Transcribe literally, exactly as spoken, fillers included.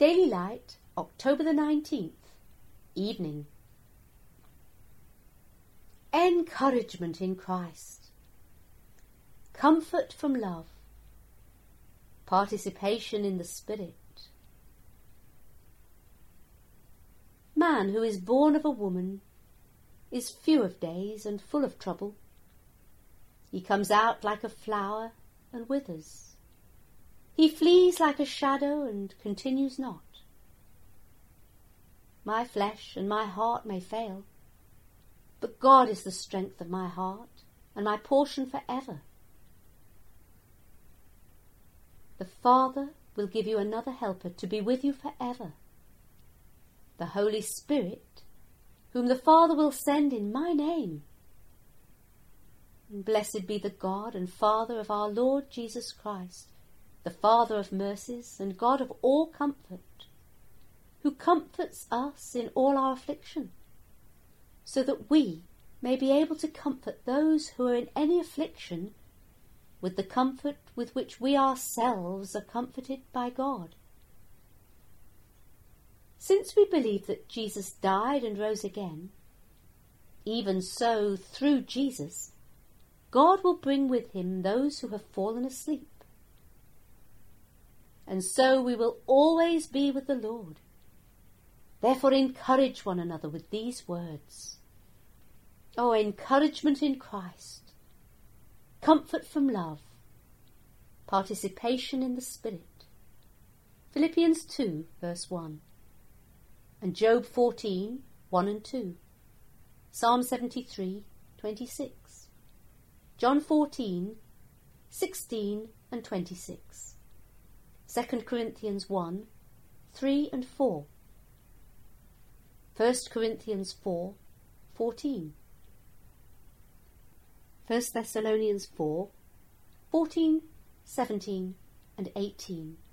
Daily Light, October the nineteenth, evening. Encouragement in Christ. Comfort from love. Participation in the Spirit. Man who is born of a woman is few of days and full of trouble. He comes out like a flower and withers. He flees like a shadow and continues not. My flesh and my heart may fail, but God is the strength of my heart and my portion for ever. The Father will give you another helper to be with you for ever, the Holy Spirit, whom the Father will send in my name. And blessed be the God and Father of our Lord Jesus Christ, the Father of mercies and God of all comfort, who comforts us in all our affliction, so that we may be able to comfort those who are in any affliction with the comfort with which we ourselves are comforted by God. Since we believe that Jesus died and rose again, even so through Jesus, God will bring with him those who have fallen asleep. And so we will always be with the Lord. Therefore encourage one another with these words. Oh, encouragement in Christ, comfort from love, participation in the Spirit. Philippians two, verse one. And Job fourteen, one and two. Psalm seventy-three, twenty-six. John fourteen, sixteen and twenty-six. Second Corinthians one, three and four. First Corinthians four, fourteen. First Thessalonians four, fourteen, seventeen and eighteen.